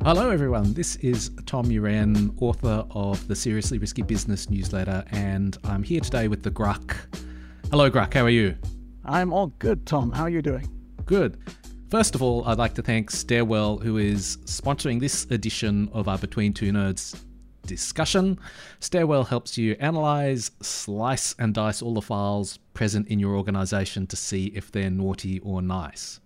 Hello everyone, this is Tom Uran, author of the Seriously Risky Business newsletter, and I'm here today with the Gruck. Hello Gruck, how are you? I'm all good, Tom. How are you doing? Good. First of all, I'd like to thank Stairwell, who is sponsoring this edition of our Between Two Nerds discussion. Stairwell helps you analyze, slice and dice all the files present in your organization to see if they're naughty or nice.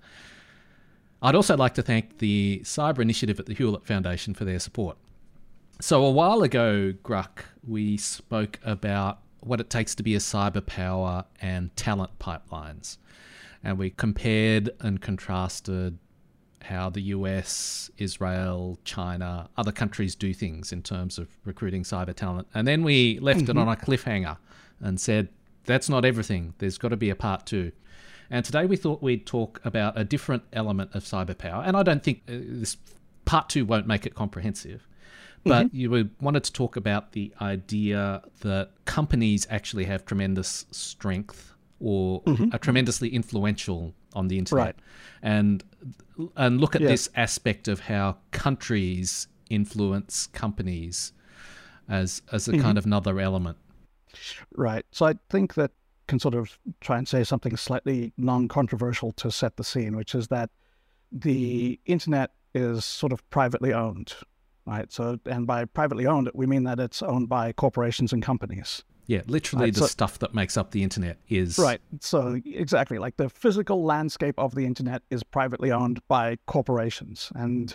I'd also like to thank the Cyber Initiative at the Hewlett Foundation for their support. So a while ago, Gruck, we spoke about what it takes to be a cyber power and talent pipelines. And we compared and contrasted how the US, Israel, China, other countries do things in terms of recruiting cyber talent. And then we left it on a cliffhanger and said, that's not everything. There's got to be a part two. And today we thought we'd talk about a different element of cyber power. And I don't think this part two won't make it comprehensive. But you wanted to talk about the idea that companies actually have tremendous strength or are tremendously influential on the internet. Right. And look at this aspect of how countries influence companies as a kind of another element. Right. So I think that can sort of try and say something slightly non-controversial to set the scene, which is that the internet is sort of privately owned, right? So, and by privately owned, we mean that it's owned by corporations and companies. Yeah, literally right, the stuff that makes up the internet is... Right. So exactly, like the physical landscape of the internet is privately owned by corporations. And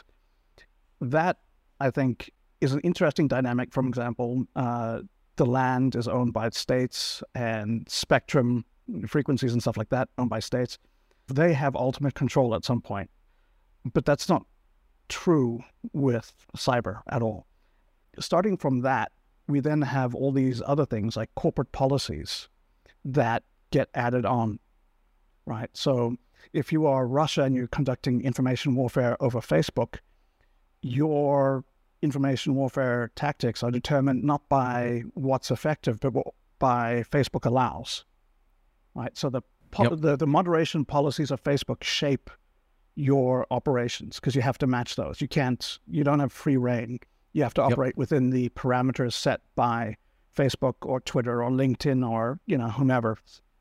that, I think, is an interesting dynamic. For example, the land is owned by states, and spectrum, frequencies and stuff like that owned by states. They have ultimate control at some point. But that's not true with cyber at all. Starting from that, we then have all these other things like corporate policies that get added on, right? So if you are Russia and you're conducting information warfare over Facebook, your information warfare tactics are determined not by what's effective, but what by Facebook allows, right? So the moderation policies of Facebook shape your operations because you have to match those. You don't have free reign. You have to operate within the parameters set by Facebook or Twitter or LinkedIn or, whomever.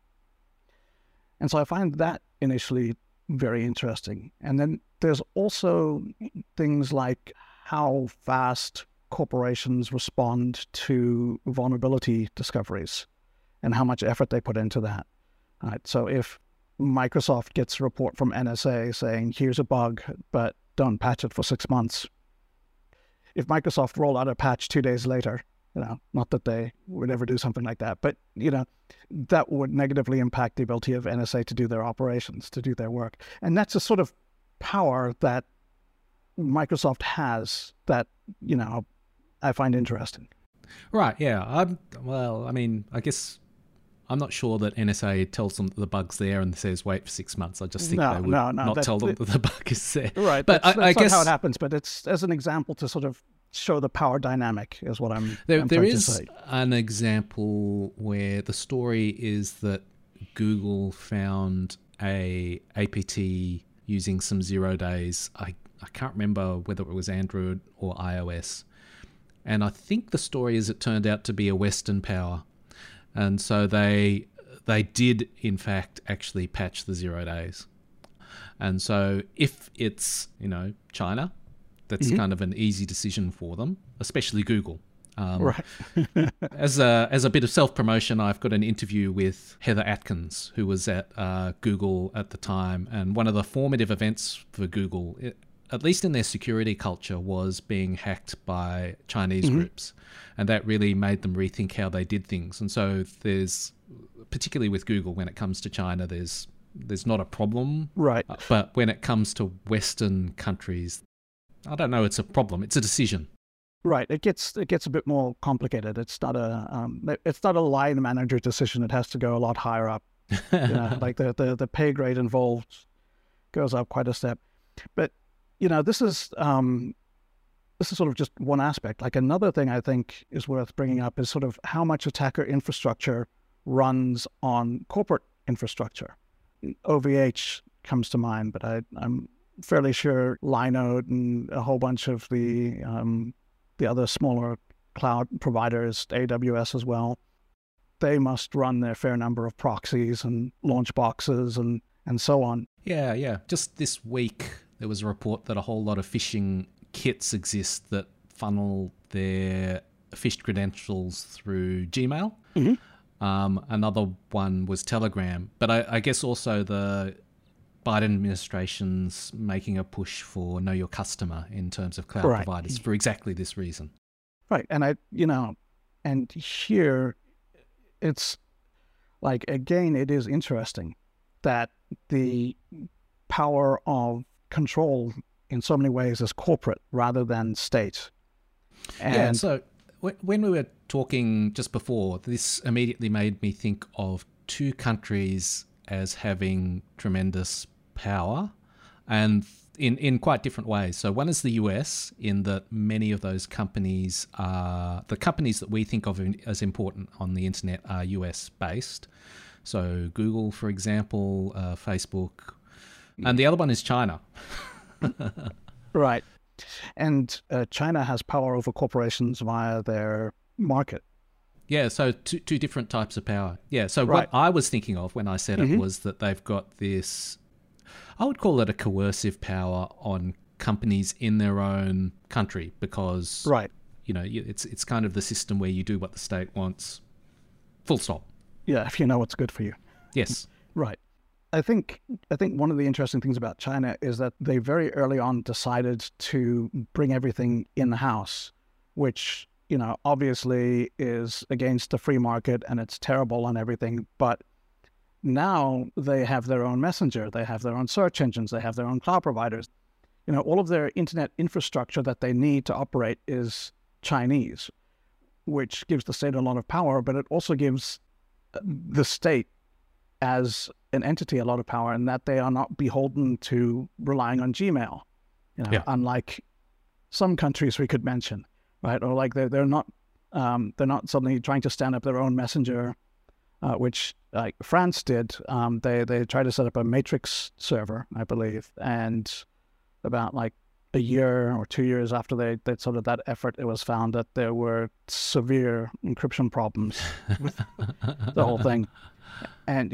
And so I find that initially very interesting. And then there's also things like how fast corporations respond to vulnerability discoveries and how much effort they put into that. All right, so if Microsoft gets a report from NSA saying, here's a bug, but don't patch it for 6 months. If Microsoft roll out a patch 2 days later, not that they would ever do something like that, but, that would negatively impact the ability of NSA to do their operations, to do their work. And that's a sort of power that Microsoft has that, I find interesting. Right, yeah. I guess I'm not sure that NSA tells them that the bug's there and says wait for 6 months. I just think they would not tell them that the bug is there. Right, but that's I guess not how it happens, but it's as an example to sort of show the power dynamic is what I'm there trying to is say. An example where the story is that Google found a APT using some 0 days. I can't remember whether it was Android or iOS. And I think the story is it turned out to be a Western power. And so they did, in fact, actually patch the 0 days. And so if it's, China, that's kind of an easy decision for them, especially Google. Right. As a bit of self-promotion, I've got an interview with Heather Atkins, who was at Google at the time. And one of the formative events for Google, at least in their security culture, was being hacked by Chinese groups. And that really made them rethink how they did things. And so there's, particularly with Google, when it comes to China, there's not a problem. Right. But when it comes to Western countries, I don't know, it's a problem. It's a decision. Right. It gets a bit more complicated. It's not a line manager decision. It has to go a lot higher up. Like the pay grade involved goes up quite a step. But this is sort of just one aspect. Like another thing I think is worth bringing up is sort of how much attacker infrastructure runs on corporate infrastructure. OVH comes to mind, but I'm fairly sure Linode and a whole bunch of the other smaller cloud providers, AWS as well, they must run their fair number of proxies and launch boxes and so on. Yeah. Just this week, there was a report that a whole lot of phishing kits exist that funnel their phished credentials through Gmail. Another one was Telegram. But I guess also the Biden administration's making a push for Know Your Customer in terms of cloud providers for exactly this reason. Right. And and here it's like, again, it is interesting that the power of control in so many ways is corporate rather than state. And so when we were talking just before, this immediately made me think of two countries as having tremendous power, and in quite different ways. So one is the US, in that many of those companies are, the companies that we think of as important on the internet are US based. So Google, for example, Facebook, and the other one is China. Right. And China has power over corporations via their market. Yeah, so two different types of power. Yeah, so what I was thinking of when I said it was that they've got this, I would call it a coercive power on companies in their own country, because it's kind of the system where you do what the state wants, full stop. Yeah, if you know what's good for you. Yes. Right. I think one of the interesting things about China is that they very early on decided to bring everything in-house, which, obviously is against the free market and it's terrible on everything. But now they have their own messenger, they have their own search engines, they have their own cloud providers. All of their internet infrastructure that they need to operate is Chinese, which gives the state a lot of power, but it also gives the state as an entity a lot of power, in that they are not beholden to relying on Gmail, unlike some countries we could mention, right? Or like they're not suddenly trying to stand up their own messenger, which like France did. They tried to set up a matrix server, I believe, and about like a year or 2 years after they sort of that effort, it was found that there were severe encryption problems with the whole thing. And,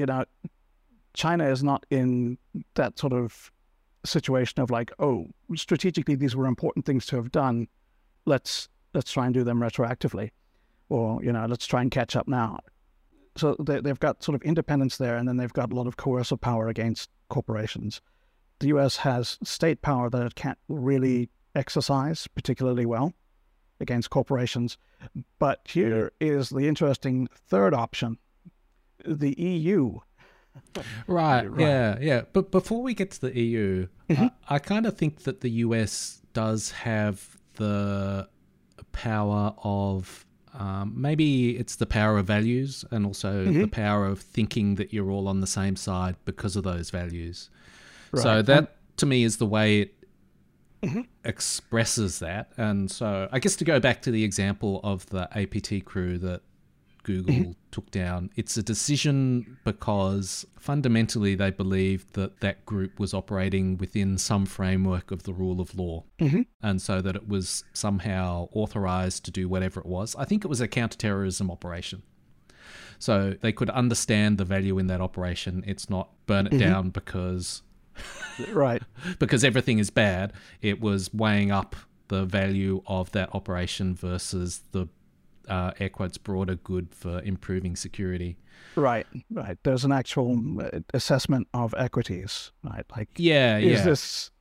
China is not in that sort of situation of like, oh, strategically, these were important things to have done. Let's try and do them retroactively, or, let's try and catch up now. So they've got sort of independence there, and then they've got a lot of coercive power against corporations. The US has state power that it can't really exercise particularly well against corporations. But here is the interesting third option, the EU. Right. Yeah. But before we get to the EU, I kind of think that the US does have the power of, maybe it's the power of values, and also the power of thinking that you're all on the same side because of those values. Right. So that, to me, is the way it expresses that. And so I guess to go back to the example of the APT crew that Google took down, it's a decision because fundamentally they believed that that group was operating within some framework of the rule of law, and so that it was somehow authorized to do whatever it was. I think it was a counterterrorism operation. So they could understand the value in that operation. It's not burn it down because because everything is bad. It was weighing up the value of that operation versus the air quotes broader good for improving security. Right. There's an actual assessment of equities, right? Like, is this,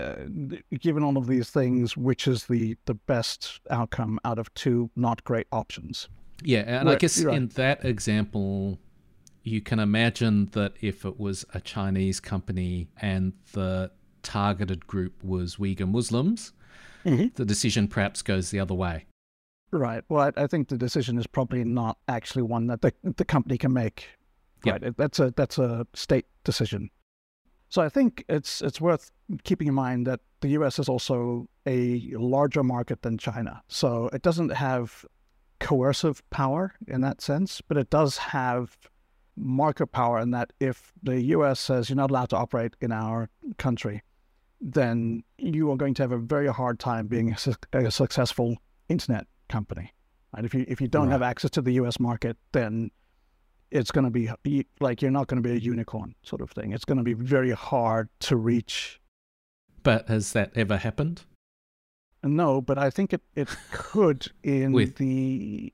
given all of these things, which is the best outcome out of two not great options? Yeah, and I guess in that example, you can imagine that if it was a Chinese company and the targeted group was Uyghur Muslims, the decision perhaps goes the other way. Right. Well, I think the decision is probably not actually one that the company can make. Right. That's a state decision. So I think it's worth keeping in mind that the US is also a larger market than China. So it doesn't have coercive power in that sense, but it does have market power in that if the US says you're not allowed to operate in our country, then you are going to have a very hard time being a successful internet company. Right? If you don't have access to the US market, then it's going to be like you're not going to be a unicorn sort of thing. It's going to be very hard to reach. But has that ever happened? No, but I think it could in the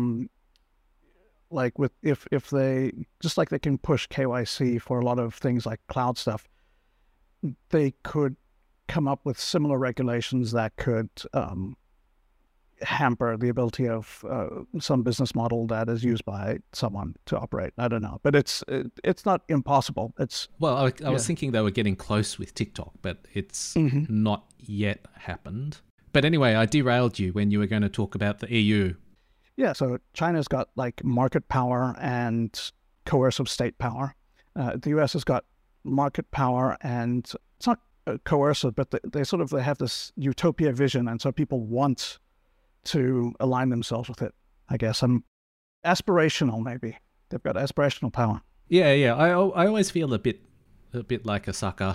like with if they, just like they can push KYC for a lot of things like cloud stuff, they could come up with similar regulations that could hamper the ability of some business model that is used by someone to operate. I don't know, but it's not impossible. I was thinking they were getting close with TikTok, but it's not yet happened. But anyway, I derailed you when you were going to talk about the EU. Yeah, so China's got like market power and coercive state power. The US has got market power and it's not coercive, but they have this utopia vision, and so people want to align themselves with it, I guess. Aspirational, maybe. They've got aspirational power. Yeah. I always feel a bit like a sucker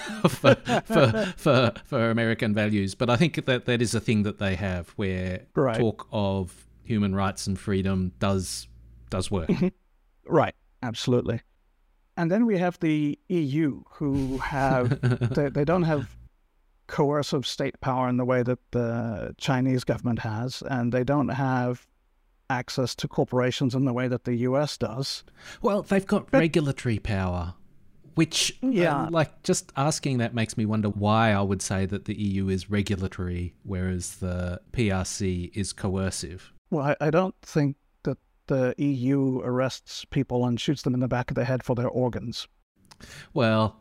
for American values, but I think that is a thing that they have, where talk of human rights and freedom does work. Right, absolutely. And then we have the EU, who have they don't have coercive state power in the way that the Chinese government has, and they don't have access to corporations in the way that the US does. Well, they've got regulatory power, which, like, just asking that makes me wonder why I would say that the EU is regulatory, whereas the PRC is coercive. Well, I don't think that the EU arrests people and shoots them in the back of the head for their organs. Well,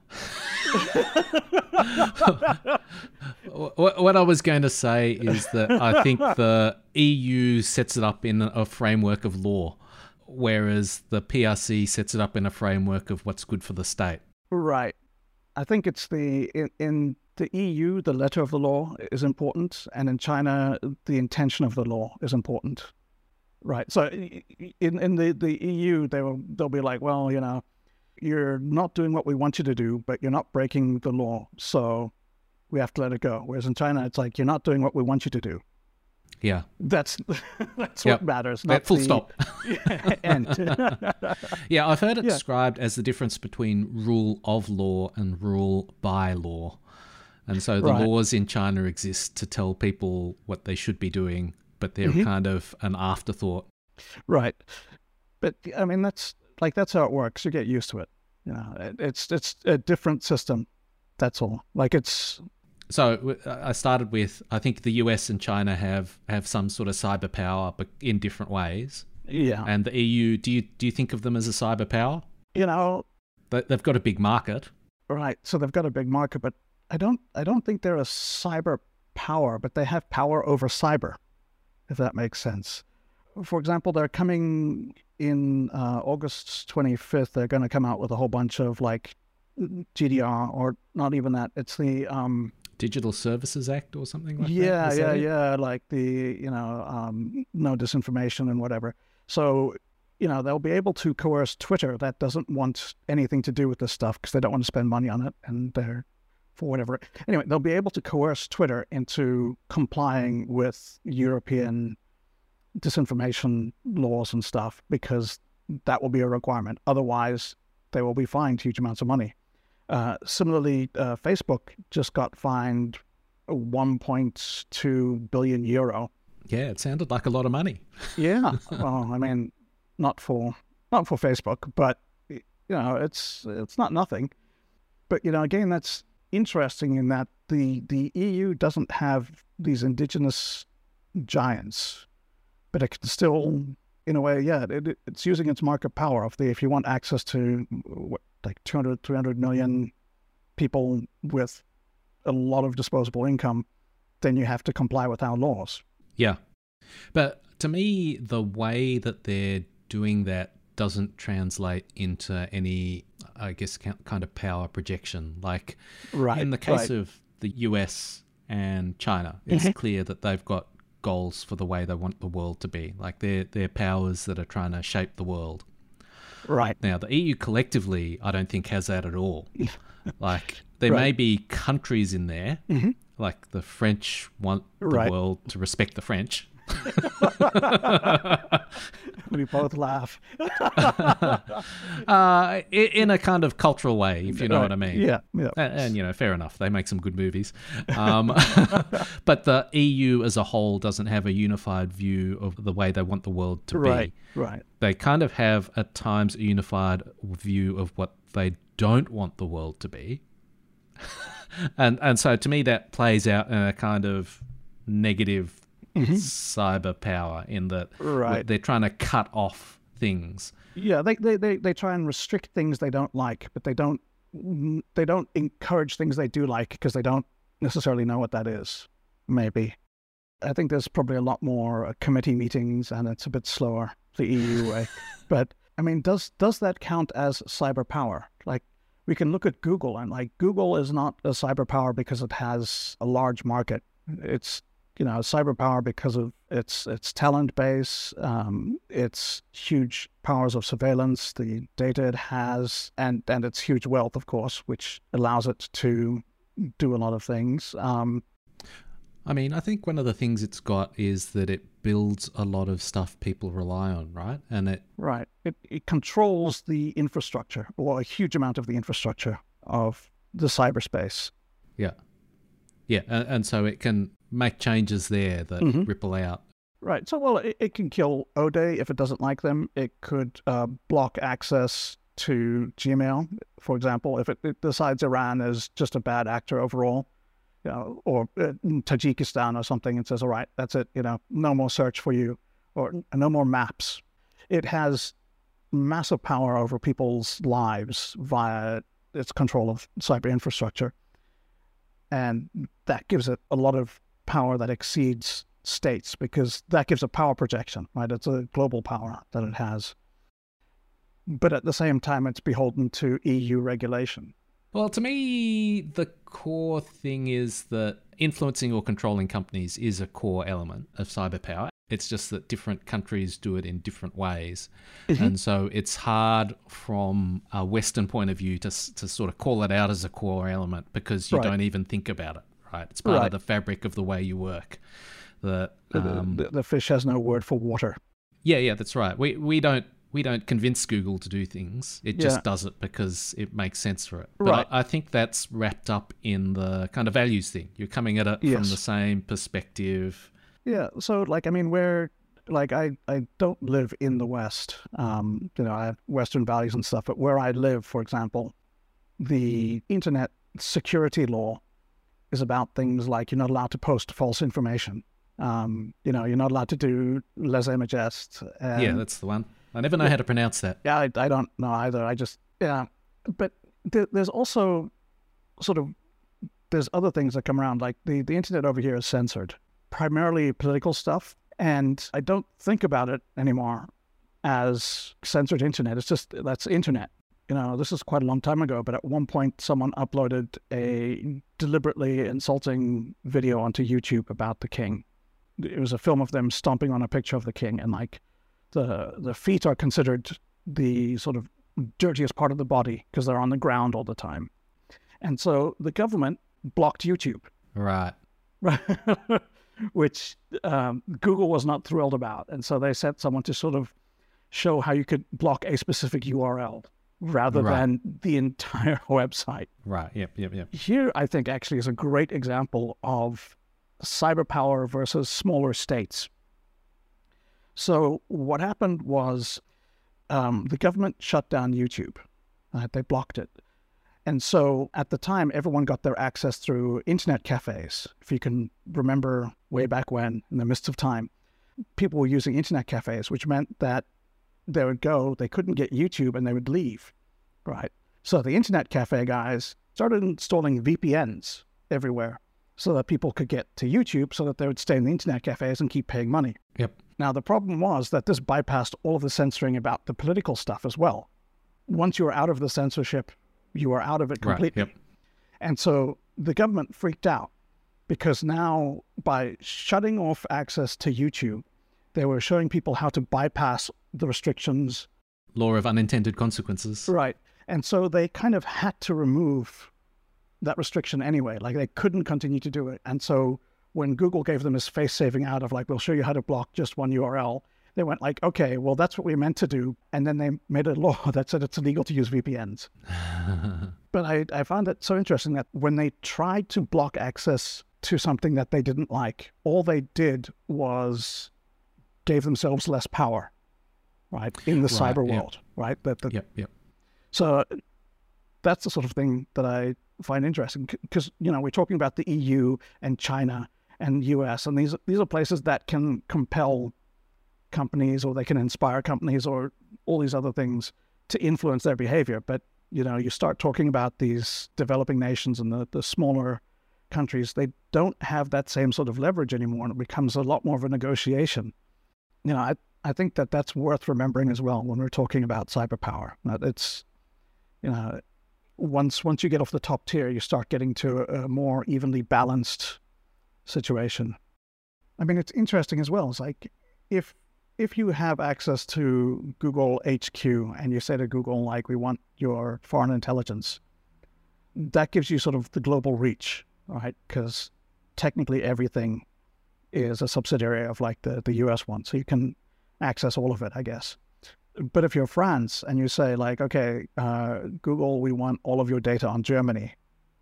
what I was going to say is that I think the EU sets it up in a framework of law, whereas the PRC sets it up in a framework of what's good for the state. Right. I think it's in the EU, the letter of the law is important, and in China, the intention of the law is important. Right. So in the EU, they'll be like, well, you're not doing what we want you to do, but you're not breaking the law, so we have to let it go. Whereas in China, it's like, you're not doing what we want you to do. Yeah. That's what matters. Not full stop. End. Yeah, I've heard it described as the difference between rule of law and rule by law. And so the laws in China exist to tell people what they should be doing, but they're kind of an afterthought. Right. But I mean, that's how it works. You get used to it. It's a different system. That's all. So I started with, I think the US and China have some sort of cyber power, but in different ways. Yeah. And the EU, do you think of them as a cyber power? They've got a big market. Right. So they've got a big market, but I don't think they're a cyber power, but they have power over cyber, if that makes sense. For example, they're coming in August 25th. They're going to come out with a whole bunch of GDR, or not even that. It's the Digital Services Act or something like that? Yeah. Like the, no disinformation and whatever. So, they'll be able to coerce Twitter that doesn't want anything to do with this stuff because they don't want to spend money on it, and they're, for whatever. Anyway, they'll be able to coerce Twitter into complying with European disinformation laws and stuff, because that will be a requirement. Otherwise, they will be fined huge amounts of money. Similarly, Facebook just got fined 1.2 billion euro. Yeah, it sounded like a lot of money. Yeah, well, I mean, not for Facebook, but it's not nothing. But again, that's interesting in that the EU doesn't have these indigenous giants, but it can still, in a way, it's using its market power. If you want access to 200, 300 million people with a lot of disposable income, then you have to comply with our laws. Yeah. But to me, the way that they're doing that doesn't translate into any, I guess, kind of power projection. In the case of the US and China, it's clear that they've got goals for the way they want the world to be. They're powers that are trying to shape the world. Right. Now, the EU collectively, I don't think has that at all. There may be countries in there, like the French want the world to respect the French. We both laugh. In a kind of cultural way, if you know what I mean. Yeah. And, fair enough. They make some good movies. But the EU as a whole doesn't have a unified view of the way they want the world to be. Right. They kind of have, at times, a unified view of what they don't want the world to be. And so, to me, that plays out in a kind of negative cyber power in that they're trying to cut off things. Yeah, they try and restrict things they don't like, but they don't encourage things they do like because they don't necessarily know what that is. Maybe. I think there's probably a lot more committee meetings and it's a bit slower the EU way. But I mean, does that count as cyber power? Like, we can look at Google and Google is not a cyber power because it has a large market. It's cyber power because of its talent base, its huge powers of surveillance, the data it has, and its huge wealth, of course, which allows it to do a lot of things. I think one of the things it's got is that it builds a lot of stuff people rely on, right? And it controls the infrastructure, or a huge amount of the infrastructure of the cyberspace. Yeah, and so it can make changes there that ripple out. Right. So, well, it can kill Ode if it doesn't like them. It could block access to Gmail, for example, if it decides Iran is just a bad actor overall, or Tajikistan or something, and says, all right, that's it, no more search for you, or no more maps. It has massive power over people's lives via its control of cyber infrastructure. And that gives it a lot of power that exceeds states, because that gives a power projection, right? It's a global power that it has. But at the same time, it's beholden to EU regulation. Well, to me, the core thing is that influencing or controlling companies is a core element of cyber power. It's just that different countries do it in different ways. And so it's hard from a Western point of view to sort of call it out as a core element, because you don't even think about it, right? It's part of the fabric of the way you work. The fish has no word for water. Yeah, that's right. We don't convince Google to do things. It just does it because it makes sense for it. But I think that's wrapped up in the kind of values thing. You're coming at it from the same perspective. Yeah. So, I don't live in the West. I have Western values and stuff. But where I live, for example, the internet security law is about things like you're not allowed to post false information. You're not allowed to do lèse-majesté. Yeah, that's the one. I never know how to pronounce that. Yeah, I don't know either. But there's also there's other things that come around. Like the internet over here is censored, primarily political stuff. And I don't think about it anymore as censored internet. It's just, that's internet. This is quite a long time ago, but at one point someone uploaded a deliberately insulting video onto YouTube about the king. It was a film of them stomping on a picture of the king, and the feet are considered the sort of dirtiest part of the body because they're on the ground all the time. And so the government blocked YouTube. Right. Which Google was not thrilled about. And so they sent someone to sort of show how you could block a specific URL rather than the entire website. Right, yep. Here, I think, actually is a great example of cyber power versus smaller states. So what happened was the government shut down YouTube. They blocked it. And so at the time, everyone got their access through internet cafes. If you can remember way back when, in the midst of time, people were using internet cafes, which meant that they couldn't get YouTube and they would leave, right? So the internet cafe guys started installing VPNs everywhere so that people could get to YouTube so that they would stay in the internet cafes and keep paying money. Yep. Now, the problem was that this bypassed all of the censoring about the political stuff as well. Once you were out of the censorship, you are out of it completely. Right, yep. And so the government freaked out because now by shutting off access to YouTube, they were showing people how to bypass the restrictions. Law of unintended consequences. Right. And so they kind of had to remove that restriction anyway. Like they couldn't continue to do it. And so when Google gave them this face-saving out of like, we'll show you how to block just one URL, they went like, okay, well, that's what we meant to do. And then they made a law that said it's illegal to use VPNs. But I found it so interesting that when they tried to block access to something that they didn't like, all they did was gave themselves less power, right, in the cyber world, right? Yep. So that's the sort of thing that I find interesting because, you know, we're talking about the EU and China and US, and these are places that can compel companies, or they can inspire companies, or all these other things to influence their behavior. But, you know, you start talking about these developing nations and the smaller countries, they don't have that same sort of leverage anymore, and it becomes a lot more of a negotiation. You know, I think that that's worth remembering as well when we're talking about cyber power. It's, you know, once you get off the top tier, you start getting to a more evenly balanced situation. I mean, it's interesting as well. It's like if you have access to Google HQ and you say to Google, like, we want your foreign intelligence, that gives you sort of the global reach, right? Because technically everything is a subsidiary of like the US one. So you can access all of it, I guess. But if you're France and you say like, okay, Google, we want all of your data on Germany,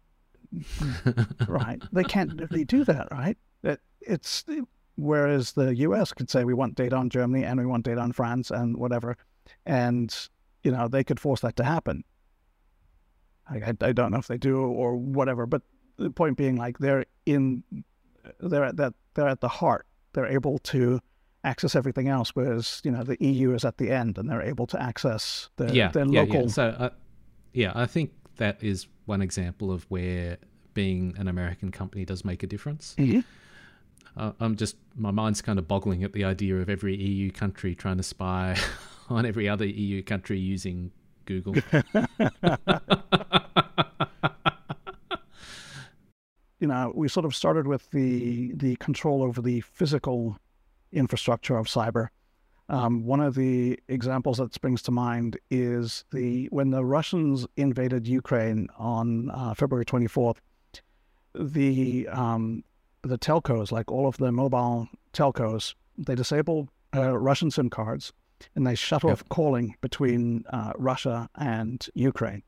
right? They can't really do that, right? Whereas the US could say we want data on Germany and we want data on France and whatever. And, you know, they could force that to happen. I don't know if they do or whatever, but the point being like they're at the heart. They're able to access everything else, whereas, you know, the EU is at the end and they're able to access their local. So, I think that is one example of where being an American company does make a difference. Mm-hmm. My mind's kind of boggling at the idea of every EU country trying to spy on every other EU country using Google. You know, we sort of started with the control over the physical infrastructure of cyber. One of the examples that springs to mind is when the Russians invaded Ukraine on February 24th, the telcos, like all of the mobile telcos, they disabled Russian SIM cards and they shut off calling between Russia and Ukraine.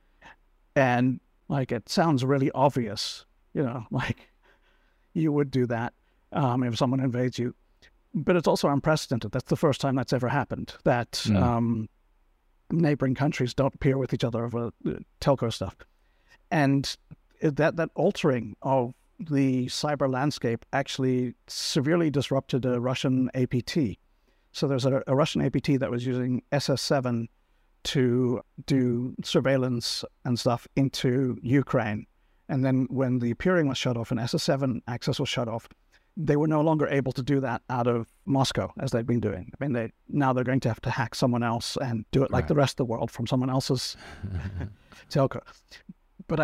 And like, it sounds really obvious, you know, like you would do that if someone invades you. But it's also unprecedented. That's the first time that's ever happened, that neighboring countries don't peer with each other over telco stuff. And that altering of the cyber landscape actually severely disrupted a Russian APT. So there's a Russian APT that was using SS7 to do surveillance and stuff into Ukraine. And then when the peering was shut off and SS7 access was shut off, they were no longer able to do that out of Moscow as they've been doing. I mean, now they're going to have to hack someone else and do it like the rest of the world from someone else's telco. But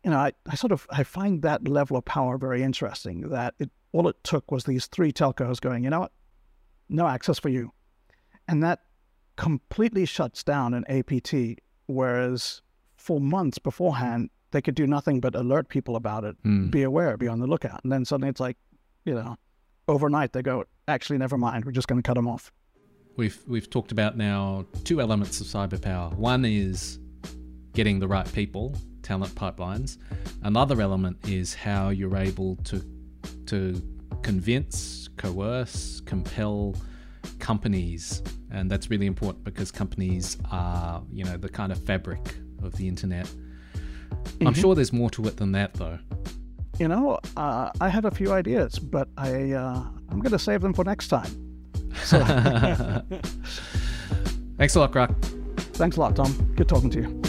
I find that level of power very interesting, that all it took was these three telcos going, you know what, no access for you. And that completely shuts down an APT, whereas for months beforehand, they could do nothing but alert people about it, be aware, be on the lookout. And then suddenly it's like, you know, overnight they go, actually, never mind, we're just going to cut them off. We've talked about now two elements of cyber power. One is getting the right people, talent pipelines. Another element is how you're able to convince, coerce, compel companies. And that's really important because companies are, you know, the kind of fabric of the internet. I'm sure there's more to it than that, though. You know, I had a few ideas, but I'm going to save them for next time. So. Thanks a lot, Grok. Thanks a lot, Tom. Good talking to you.